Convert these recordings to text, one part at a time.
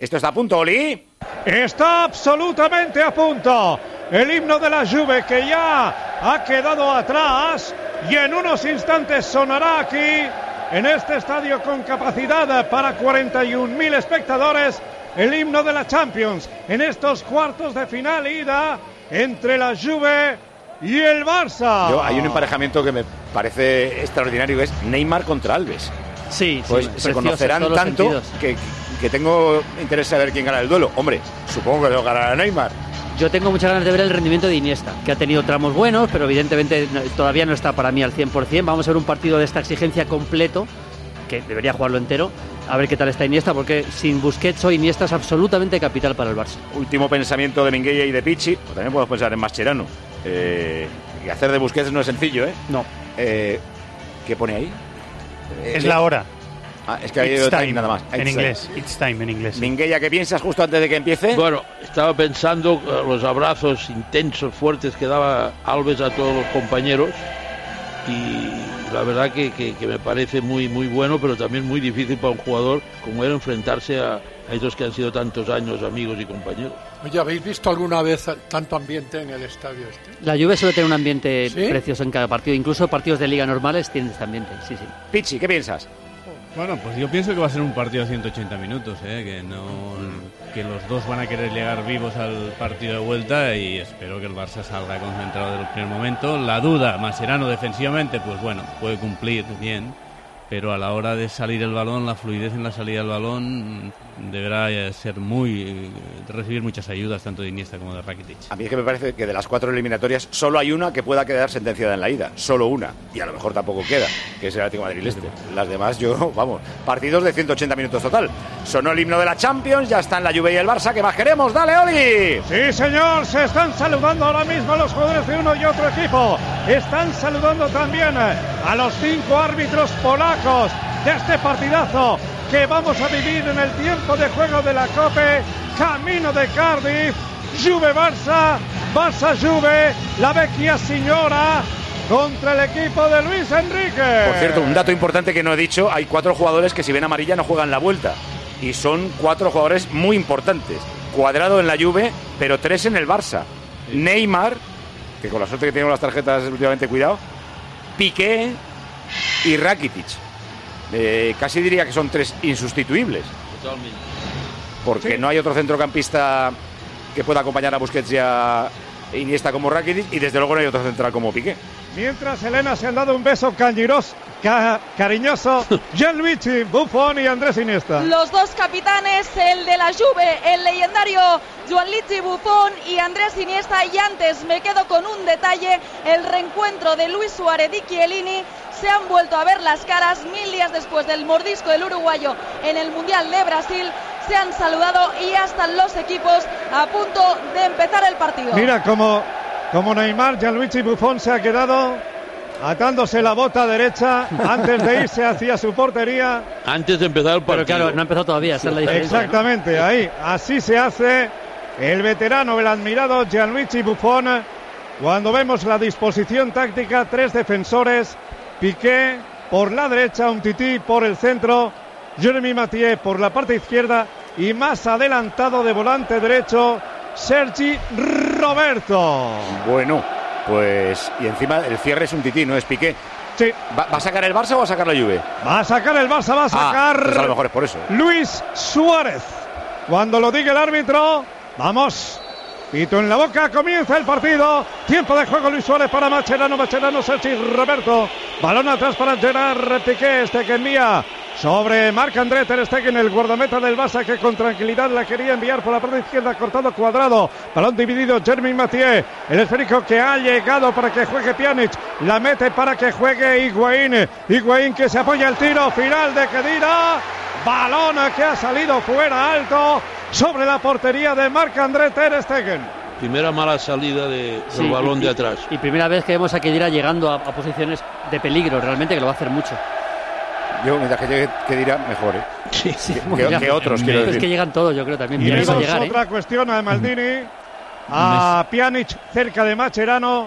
¿Esto está a punto, Oli? Está absolutamente a punto. El himno de la Juve que ya ha quedado atrás y en unos instantes sonará aquí, en este estadio con capacidad para 41.000 espectadores, el himno de la Champions en estos cuartos de final ida entre la Juve y el Barça. Hay un emparejamiento que me parece extraordinario, que es Neymar contra Alves. Sí, pues se conocerán tanto que tengo interés en saber quién gana el duelo. Hombre, supongo que lo ganará Neymar. Yo tengo muchas ganas de ver el rendimiento de Iniesta, que ha tenido tramos buenos, pero evidentemente todavía no está para mí al 100%. Vamos a ver un partido de esta exigencia completo, que debería jugarlo entero, a ver qué tal está Iniesta, porque sin Busquets hoy Iniesta es absolutamente capital para el Barça. Último pensamiento de Minguella y de Pichi, o también podemos pensar en Mascherano. Y hacer de Busquets no es sencillo, ¿eh? No. ¿Qué pone ahí? Es la hora. Es que hay time nada más. En inglés. It's time en inglés. Sí. Minguella, ¿qué piensas justo antes de que empiece? Bueno, estaba pensando los abrazos intensos, fuertes que daba Alves a todos los compañeros y la verdad que me parece muy muy bueno, pero también muy difícil para un jugador como era enfrentarse a esos que han sido tantos años amigos y compañeros. Oye, ¿habéis visto alguna vez tanto ambiente en el estadio este? La Juve suele tener un ambiente precioso en cada partido, incluso partidos de liga normales tienen este ambiente, sí. Pichi, ¿qué piensas? Bueno, pues yo pienso que va a ser un partido de 180 minutos, que los dos van a querer llegar vivos al partido de vuelta y espero que el Barça salga concentrado desde el primer momento. La duda, Mascherano defensivamente, pues bueno, puede cumplir bien, pero a la hora de salir el balón, la fluidez en la salida del balón deberá ser recibir muchas ayudas tanto de Iniesta como de Rakitic. A mí es que me parece que de las 4 eliminatorias solo hay una que pueda quedar sentenciada en la ida, solo una, y a lo mejor tampoco queda, que es el Atlético de Madrid. Las demás partidos de 180 minutos total. Sonó el himno de la Champions, ya están la Juve y el Barça, ¿qué más queremos? ¡Dale, Oli! Sí, señor, se están saludando ahora mismo los jugadores de uno y otro equipo. Están saludando también a los 5 árbitros polacos de este partidazo que vamos a vivir en el tiempo de juego de la Copa, camino de Cardiff, Juve-Barça, Barça-Juve, la vecchia signora contra el equipo de Luis Enrique. Por cierto, un dato importante que no he dicho, hay 4 jugadores que si ven amarilla no juegan la vuelta, y son 4 jugadores muy importantes. Cuadrado en la Juve, pero 3 en el Barça. Neymar, que con la suerte que tenemos las tarjetas últimamente, cuidado, Piqué y Rakitic. Casi diría que son 3 insustituibles. Totalmente. Porque no hay otro centrocampista que pueda acompañar a Busquets y a Iniesta como Rakitic, y desde luego no hay otro central como Piqué. Mientras Elena se han dado un beso cariñoso Gianluigi Buffon y Andrés Iniesta. Los dos capitanes, el de la Juve, el legendario Gianluigi Buffon y Andrés Iniesta. Y antes me quedo con un detalle, el reencuentro de Luis Suárez y Chiellini. Se han vuelto a ver las caras 1000 días después del mordisco del uruguayo en el Mundial de Brasil. Se han saludado y ya están los equipos a punto de empezar el partido. Mira como Neymar, Gianluigi Buffon se ha quedado atándose la bota derecha antes de irse hacia su portería. Antes de empezar el partido. Pero claro, no ha empezado todavía, esa es la diferencia. Exactamente, ¿no? Ahí, así se hace el veterano, el admirado Gianluigi Buffon. Cuando vemos la disposición táctica, 3 defensores, Piqué por la derecha, Umtiti por el centro, Jeremy Mathieu por la parte izquierda y más adelantado de volante derecho, Sergi Roberto. Bueno, pues y encima el cierre es Umtiti, no es Piqué. Sí. ¿Va a sacar el Barça o va a sacar la Juve? Va a sacar el Barça, va a sacar pues a lo mejor es por eso. Luis Suárez. Cuando lo diga el árbitro, vamos. Pito en la boca, comienza el partido. Tiempo de juego, Luis Suárez para Mascherano, Sergi Roberto. Balón atrás para Gerard Piqué, que envía sobre Marc-André ter Stegen, el guardameta del Barça, que con tranquilidad la quería enviar por la parte izquierda, cortado Cuadrado. Balón dividido, Jeremy Mathieu, el esférico que ha llegado para que juegue Pjanic, la mete para que juegue Higuaín que se apoya el tiro final de Khedira. Balón que ha salido fuera alto sobre la portería de Marc-André ter Stegen. Primera mala salida del balón de atrás. Y primera vez que vemos a Khedira llegando a posiciones de peligro, realmente, que lo va a hacer mucho. Yo, mientras que llegue Khedira, mejor, ¿eh? Sí, que otros, quiero decir. Es que llegan todos, yo creo, también. Y vemos otra cuestión a Maldini, a Pjanic cerca de Mascherano,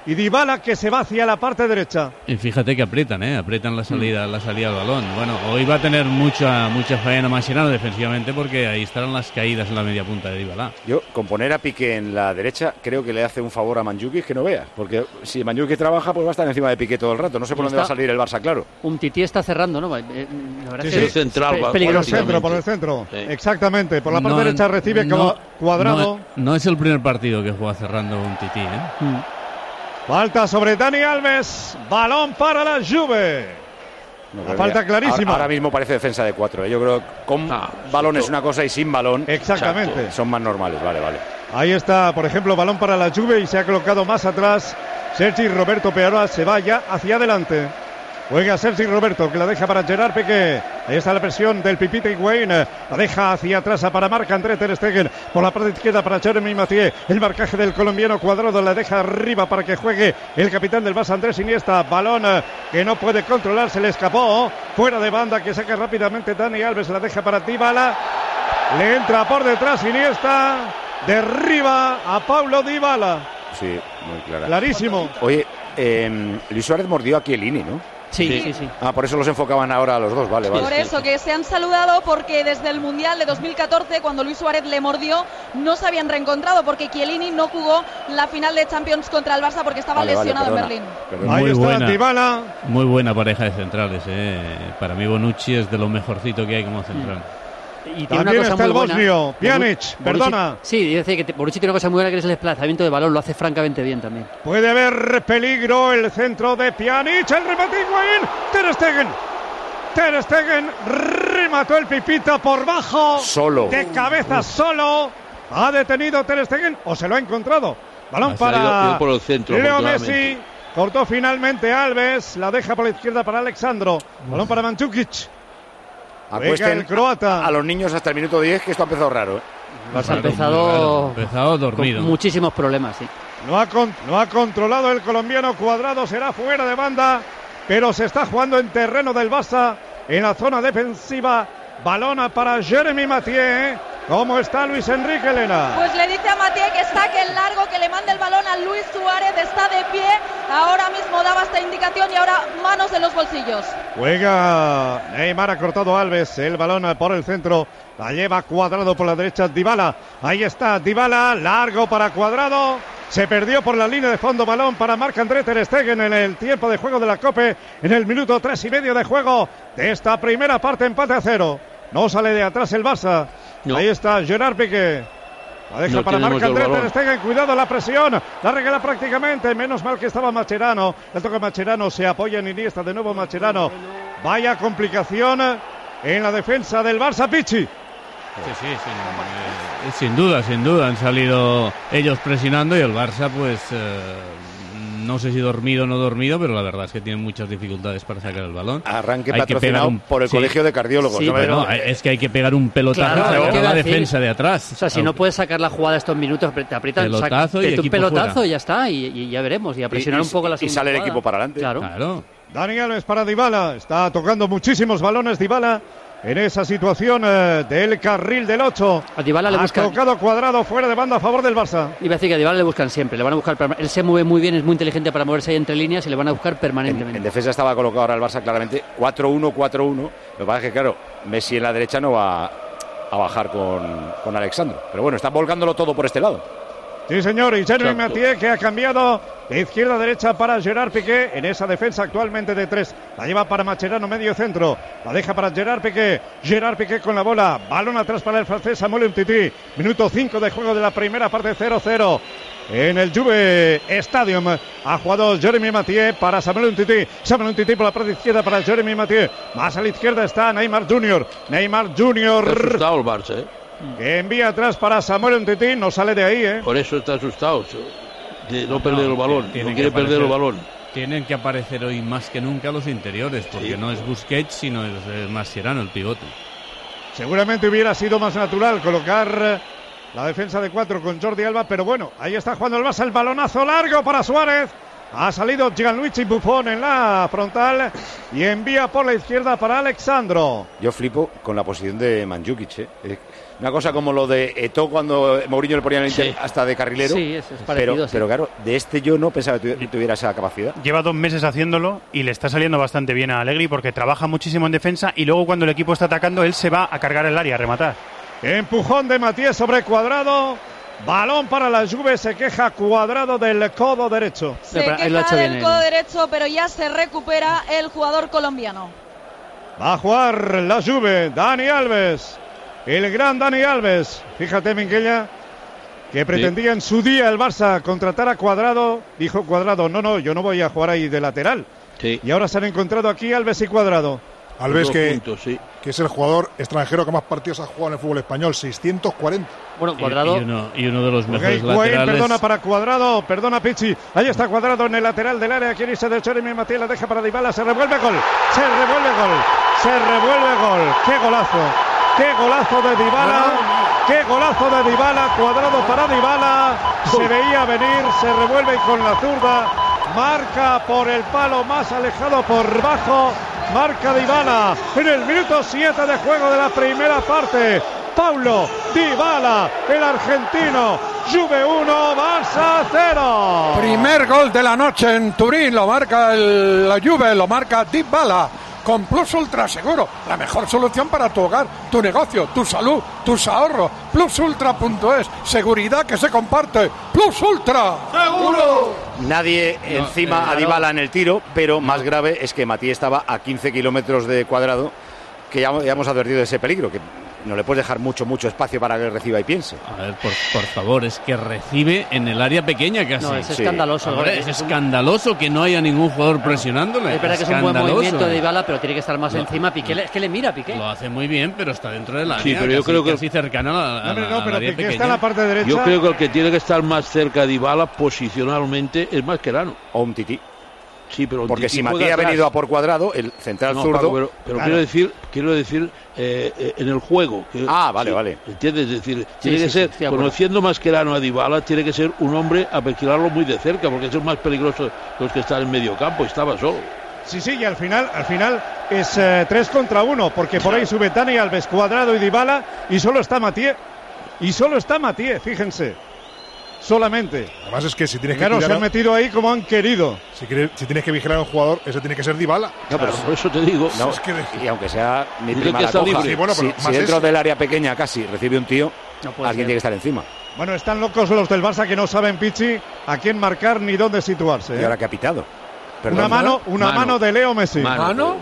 y Dybala que se va hacia la parte derecha. Y fíjate que aprietan la salida del balón. Bueno, hoy va a tener mucha faena Mascherano defensivamente, porque ahí estarán las caídas en la media punta de Dybala. Yo, con poner a Piqué en la derecha, creo que le hace un favor a Mandžukić que no veas, porque si Mandžukić trabaja, pues va a estar encima de Piqué todo el rato. No sé por dónde va a salir el Barça, claro. Umtiti está cerrando, ¿no? La verdad es que central, es peligroso. Por el centro. Sí. Exactamente. Por la parte derecha recibe Cuadrado. No es el primer partido que juega cerrando Umtiti, ¿eh? Falta sobre Dani Alves. Balón para la Juve. La falta clarísima. Ahora mismo parece defensa de 4. Yo creo que con balón es una cosa y sin balón. Exactamente. Son más normales. Vale. Ahí está, por ejemplo, balón para la Juve y se ha colocado más atrás. Sergi Roberto Peroa se va ya hacia adelante. Juega Sergi Roberto, que la deja para Gerard Piqué. Ahí está la presión del Pipita Higuaín. La deja hacia atrás para Marc-André ter Stegen. Por la parte izquierda para Jeremy Mathieu. El marcaje del colombiano Cuadrado la deja arriba para que juegue el capitán del Barça, Andrés Iniesta. Balón que no puede controlar, se le escapó. Fuera de banda, que saca rápidamente Dani Alves. La deja para Dybala. Le entra por detrás Iniesta. Derriba a Paulo Dybala. Sí, muy clara. Clarísimo. Oye, Luis Suárez mordió a Chiellini, ¿no? Sí. Por eso los enfocaban ahora a los dos, vale. Por eso que se han saludado, porque desde el Mundial de 2014, cuando Luis Suárez le mordió, no se habían reencontrado, porque Chiellini no jugó la final de Champions contra el Barça porque estaba lesionado en Berlín. Ahí está Dybala. Muy buena pareja de centrales, Para mí Bonucci es de lo mejorcito que hay como central. Y tiene también una cosa está muy el bosnio, Pjanic, perdona. Sí, dice que Bonucci tiene una cosa muy buena, que es el desplazamiento de balón, lo hace francamente bien también. Puede haber peligro, el centro de Pjanic, el remate Higuaín, Ter Stegen remató el Pipita por bajo, solo, de cabeza solo, ha detenido Ter Stegen o se lo ha encontrado. Balón para por el centro, Leo Messi, cortó finalmente Alves, la deja por la izquierda para Alexandro, balón para Mandžukić. Acuesten el croata a los niños hasta el minuto 10, que esto ha empezado raro. Ha empezado dormido. Con muchísimos problemas, sí. No ha controlado el colombiano. Cuadrado, será fuera de banda, pero se está jugando en terreno del Barça, en la zona defensiva. Balón para Jeremy Mathieu. ¿Cómo está Luis Enrique, Elena? Pues le dice a Mathieu que saque el largo, que le mande el balón a Luis Suárez. Está de pie, ahora mismo daba esta indicación y ahora manos en los bolsillos. Juega Neymar, ha cortado Alves, el balón por el centro, la lleva Cuadrado por la derecha, Dybala. Ahí está Dybala, largo para Cuadrado. Se perdió por la línea de fondo, balón para Marc-André ter Stegen en el tiempo de juego de la Copa, en el minuto 3:30 de juego de esta primera parte, empate a 0. No sale de atrás el Barça. No. Ahí está Gerard Piqué. La deja para Marc-André ter Stegen. Cuidado la presión. La regala prácticamente. Menos mal que estaba Mascherano. El toque Mascherano. Se apoya en Iniesta. De nuevo Mascherano. Vaya complicación en la defensa del Barça, Pichi. Sí. Sin duda. Han salido ellos presionando y el Barça, pues... no sé si dormido o no dormido, pero la verdad es que tienen muchas dificultades para sacar el balón. Arranque patrocinado por el Colegio de Cardiólogos. Sí, pero es que hay que pegar un pelotazo a la defensa de atrás. O sea, si no puedes sacar la jugada estos minutos, te aprietan, pelotazo un pelotazo y ya está, y ya veremos. Y a presionar un poco la segunda y sale el jugada. equipo para adelante. Claro. Dani Alves para Dybala. Está tocando muchísimos balones Dybala en esa situación del carril del 8. A Dybala le buscan. Ha tocado Cuadrado fuera de banda a favor del Barça. Iba a decir que a Dybala le buscan siempre. Le van a buscar. Él se mueve muy bien, es muy inteligente para moverse ahí entre líneas y le van a buscar permanentemente. En defensa estaba colocado ahora el Barça claramente 4-1-4-1. Lo que pasa es que, claro, Messi en la derecha no va a bajar con Alexandro. Pero bueno, está volcándolo todo por este lado. Sí, señor, y Jeremy Mathieu, que ha cambiado de izquierda a derecha para Gerard Piqué en esa defensa actualmente de 3. La lleva para Mascherano, medio centro. La deja para Gerard Piqué. Gerard Piqué con la bola. Balón atrás para el francés Samuel Umtiti. Minuto 5 de juego de la primera parte, 0-0. En el Juve Stadium ha jugado Jeremy Mathieu para Samuel Umtiti. Samuel Umtiti por la parte izquierda para Jeremy Mathieu. Más a la izquierda está Neymar Jr. Está asustado el Barça, que envía atrás para Samuel Umtiti, no sale de ahí, Por eso está asustado, de no perder el balón, no quiere perder el balón. Tienen que aparecer hoy más que nunca los interiores, porque no es Busquets, sino es Mascherano el pivote. Seguramente hubiera sido más natural colocar la defensa de 4 con Jordi Alba, pero bueno, ahí está jugando el Barça, el balonazo largo para Suárez. Ha salido Gianluigi Buffon en la frontal y envía por la izquierda para Alexandro. Yo flipo con la posición de Mandžukić, Una cosa como lo de Eto'o cuando Mourinho le ponía en el Inter hasta de carrilero. Sí, es parecido, pero claro, de yo no pensaba que tuviera esa capacidad. Lleva 2 meses haciéndolo y le está saliendo bastante bien a Allegri porque trabaja muchísimo en defensa y luego cuando el equipo está atacando él se va a cargar el área, a rematar. Empujón de Matías sobre Cuadrado. Balón para la Juve, se queja Cuadrado del codo derecho. Se queja del codo derecho, pero ya se recupera el jugador colombiano. Va a jugar la Juve, Dani Alves. El gran Dani Alves. Fíjate, Minguella, que pretendía en su día el Barça contratar a Cuadrado. Dijo Cuadrado, no, yo no voy a jugar ahí de lateral. Sí. Y ahora se han encontrado aquí Alves y Cuadrado. Alves que es el jugador extranjero que más partidos ha jugado en el fútbol español, 640. Bueno, Cuadrado y uno de los mejores laterales. Perdona para Cuadrado, perdona Pichi. Ahí está Cuadrado en el lateral del área. Quiere irse de Jeremy Matías, la deja para Dybala, se revuelve gol. ¡Qué golazo! ¡Qué golazo de Dybala! ¡Qué golazo de Dybala! Cuadrado para Dybala. Se veía venir, se revuelve y con la zurda marca por el palo más alejado por bajo. Marca Dybala en el minuto 7 de juego de la primera parte. Paulo Dybala, el argentino. Juve 1, Barça 0. Primer gol de la noche en Turín. Lo marca la Juve, lo marca Dybala. Con Plus Ultra Seguro, la mejor solución para tu hogar, tu negocio, tu salud, tus ahorros. Plusultra.es, seguridad que se comparte. Plus Ultra. ¡Seguro! Nadie encima a Dybala en el tiro, pero más grave es que Matías estaba a 15 kilómetros de Cuadrado, que ya hemos advertido de ese peligro, que no le puedes dejar mucho espacio para que reciba y piense. A ver, por favor, es que recibe en el área pequeña casi. No, es escandaloso. Hombre, es escandaloso que no haya ningún jugador presionándole. Es verdad que es un buen movimiento de Dybala, pero tiene que estar más encima. Piqué, es que le mira Piqué. Lo hace muy bien, pero está dentro del área. Sí, pero yo creo que casi cercana a la pero área Piqué pequeña. está en la parte derecha. Yo creo que el que tiene que estar más cerca de Dybala posicionalmente es Mascherano. O un Tití. Sí, pero porque si Matías ha venido a por Cuadrado, el central zurdo. Paco, pero claro. quiero decir en el juego. Vale. ¿Entiendes? Es decir, tiene que ser, conociendo Mascherano a Dybala, tiene que ser un hombre a vigilarlo muy de cerca, porque es el más peligroso de los que están en medio campo. Estaba solo. Sí, y al final es 3 contra 1, porque por ahí sube Dani Alves, Cuadrado y Dybala, y solo está Matías, fíjense. Solamente. Además es que si tienes que se han metido ahí como han querido. Si tienes que vigilar a un jugador, ese tiene que ser Dybala. No, pero por eso te digo. No, es que y aunque sea mi prima la coja, si dentro del área pequeña casi recibe un tío, alguien tiene que estar encima. Bueno, están locos los del Barça que no saben, Pichi, a quién marcar ni dónde situarse. ¿Y ahora qué ha pitado? Una mano de Leo Messi. ¿Mano?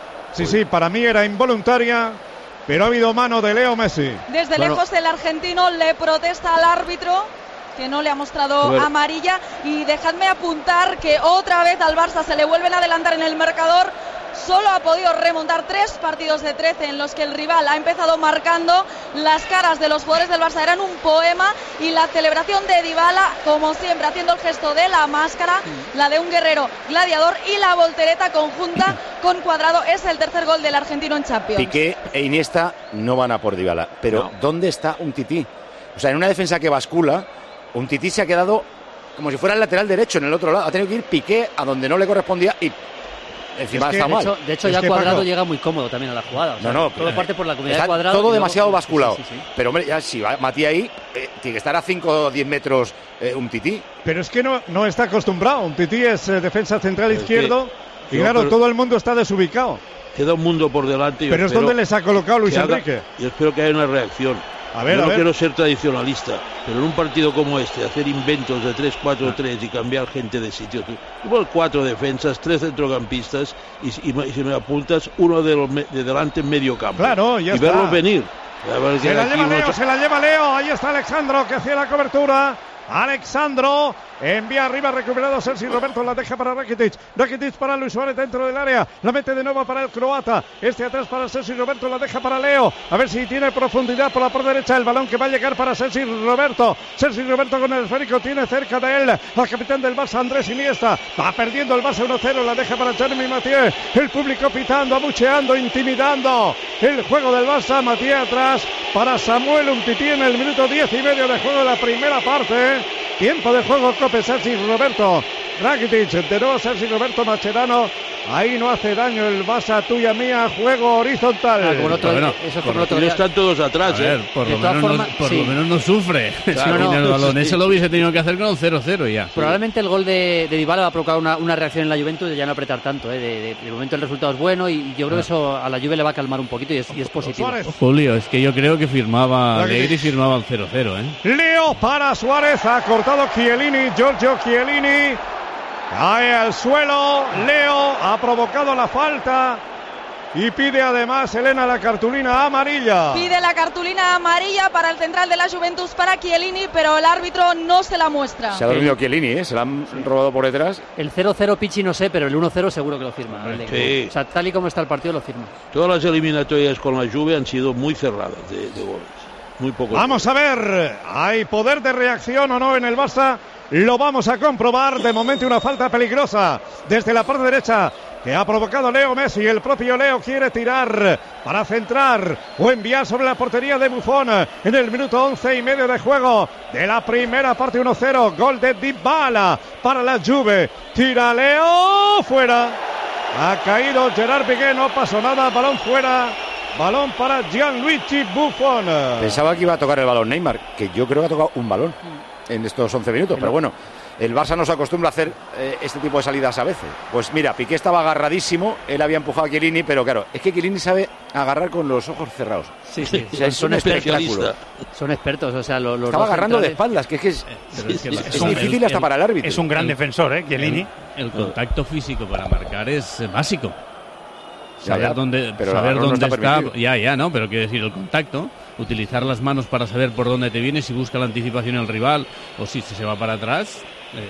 Sí, para mí era involuntaria, pero ha habido mano de Leo Messi. Desde lejos el argentino le protesta al árbitro, que no le ha mostrado amarilla, y dejadme apuntar que otra vez al Barça se le vuelven a adelantar en el marcador. Solo ha podido remontar 3 partidos de 13 en los que el rival ha empezado marcando. Las caras de los jugadores del Barça eran un poema, y la celebración de Dybala, como siempre, haciendo el gesto de la máscara, la de un guerrero gladiador, y la voltereta conjunta con Cuadrado. Es el tercer gol del argentino en Champions. Piqué e Iniesta no van a por Dybala, pero ¿dónde está un Tití? O sea, en una defensa que bascula, un Tití se ha quedado como si fuera el lateral derecho en el otro lado. Ha tenido que ir Piqué a donde no le correspondía y encima está mal. De hecho ya Cuadrado llega muy cómodo también a la jugada. O sea, todo parte por la comunidad de Cuadrado. Todo demasiado basculado. Sí. Pero hombre, ya si va Matías ahí, tiene que estar a 5 o 10 metros un Tití. Pero es que no está acostumbrado. Un Tití es defensa central izquierdo. Y claro, todo el mundo está desubicado. Queda un mundo por delante. Pero es donde les ha colocado Luis Enrique. Yo espero que haya una reacción. Yo no quiero ser tradicionalista, pero en un partido como este, hacer inventos de 3-4-3 y cambiar gente de sitio. Tú 4 defensas, 3 centrocampistas y si me apuntas, uno de delante en medio campo. Claro, ya y está. verlos venir. Se la lleva Leo. Ahí está Alexandro, que hacía la cobertura. Alexandro envía arriba, recuperado Sergi Roberto, la deja para Rakitic para Luis Suárez dentro del área, la mete de nuevo para el croata, atrás para Sergi Roberto, la deja para Leo, a ver si tiene profundidad por la por derecha, el balón que va a llegar para Sergi Roberto con el esférico, tiene cerca de él al capitán del Barça, Andrés Iniesta, va perdiendo el Barça 1-0, la deja para Jeremy Matías, el público pitando, abucheando, intimidando el juego del Barça. Matías atrás para Samuel Umtiti en el minuto 10 y medio de juego de la primera parte. Tiempo de juego, Cope, Sergi Roberto Rakitic, de nuevo Sergi Roberto Mascherano. Ahí no hace daño el Barça, tuya mía, juego horizontal. Como el otro, Bueno, eso es como el otro día. Están todos atrás, A ver, por De lo todas menos formas, sí. lo menos no sufre. Claro, Sin el balón. sí. Ese lo hubiese tenido que hacer con un 0-0 ya. Probablemente el gol de Dybala va a provocar una reacción en la Juventus de ya no apretar tanto. De momento el resultado es bueno y yo creo que eso a la Juve le va a calmar un poquito y es positivo. Suárez. Julio, es que yo creo que firmaba Rakitic. Allegri, firmaba el 0-0, Leo para Suárez, ha cortado Chiellini, Giorgio Chiellini. Cae al suelo, Leo ha provocado la falta y pide además Elena la cartulina amarilla. Pide la cartulina amarilla para el central de la Juventus, para Chiellini, pero el árbitro no se la muestra. Se ha dormido Chiellini, ¿eh? Se la han robado por detrás. El 0-0 Pichi no sé, pero el 1-0 seguro que lo firma. Sí. O sea, tal y como está el partido lo firma. Todas las eliminatorias con la Juve han sido muy cerradas de goles. Muy poco. Vamos a ver, ¿hay poder de reacción o no en el Barça? Lo vamos a comprobar. De momento una falta peligrosa desde la parte derecha que ha provocado Leo Messi. El propio Leo quiere tirar para centrar o enviar sobre la portería de Buffon en el minuto 11:30 de juego de la primera parte. 1-0, gol de Dybala para la Juve. Tira Leo, fuera. Ha caído Gerard Piqué, no pasó nada, balón fuera. Balón para Gianluigi Buffon. Pensaba que iba a tocar el balón Neymar, que yo creo que ha tocado un balón en estos 11 minutos, pero bueno, el Barça no se acostumbra a hacer este tipo de salidas a veces. Pues mira, Piqué estaba agarradísimo, él había empujado a Chiellini, pero claro, es que Chiellini sabe agarrar con los ojos cerrados. Sí, sí. O sea, es un espectáculo. Son expertos, o sea, los Estaba dos agarrando de centrales. espaldas, que es que es difícil hasta para el árbitro. Es un gran defensor, Chiellini. El contacto físico para marcar es básico. Ya, Saber ya, dónde, pero saber no dónde está está. Ya, no, pero quiero decir, el contacto, utilizar las manos para saber por dónde te viene, si busca la anticipación el rival o si se va para atrás,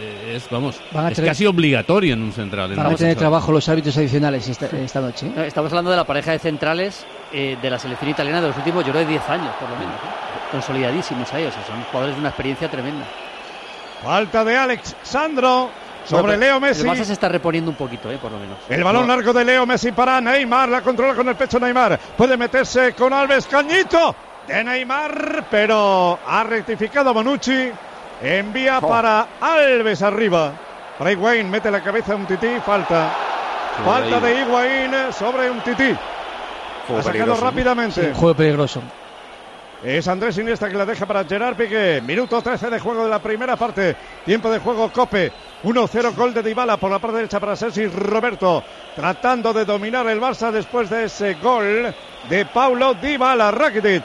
es casi obligatorio en un central. Van a tener trabajo los árbitros adicionales esta noche. Estamos hablando de la pareja de centrales de la selección italiana de los últimos, yo creo, de 10 años, por lo menos. Consolidadísimos ahí, o sea, son jugadores de una experiencia tremenda. Falta de Alex Sandro sobre Leo Messi. El Barça se está reponiendo un poquito, por lo menos. El balón largo de Leo Messi para Neymar. La controla con el pecho Neymar. Puede meterse con Alves. Cañito de Neymar, pero ha rectificado Bonucci. Envía para Alves arriba. Para Higuaín. Mete la cabeza a un tití. Falta. Falta de Higuaín sobre un tití. Ha sacado rápidamente. Sí, juego peligroso. Es Andrés Iniesta que la deja para Gerard Piqué. Minuto 13 de juego de la primera parte. Tiempo de juego Cope. 1-0, gol de Dybala por la parte derecha para Sergi Roberto. Tratando de dominar el Barça después de ese gol de Paulo Dybala. Rakitic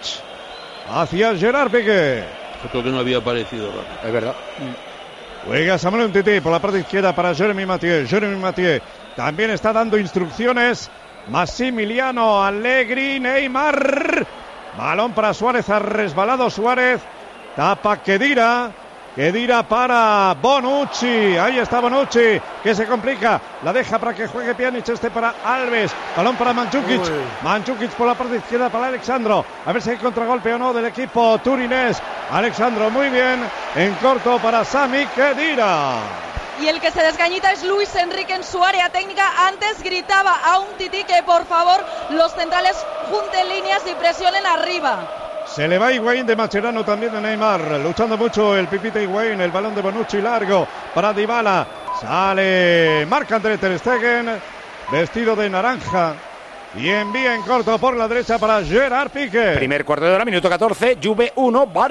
hacia Gerard Piqué. Creo que no había aparecido Rakitic. Es verdad. Juega Samuel Umtiti por la parte izquierda para Jeremy Mathieu. Jeremy Mathieu también está dando instrucciones. Massimiliano Allegri. Neymar. Balón para Suárez, ha resbalado Suárez. Tapa Khedira. Khedira para Bonucci. Ahí está Bonucci, que se complica. La deja para que juegue Pjanic, para Alves. Balón para Mandzukic. Mandzukic por la parte izquierda para Alexandro. A ver si hay contragolpe o no del equipo turinés. Alexandro muy bien. En corto para Sami Khedira. Y el que se desgañita es Luis Enrique en su área técnica. Antes gritaba a Umtiti que por favor los centrales junten líneas y presionen arriba. Se le va Higuaín de Mascherano, también de Neymar. Luchando mucho el Pipita Higuaín. El balón de Bonucci largo para Dybala. Sale Marc-André ter Stegen, vestido de naranja. Y envía en corto por la derecha para Gerard Piqué. Primer cuarto de hora, minuto 14, Juve 1, Barça.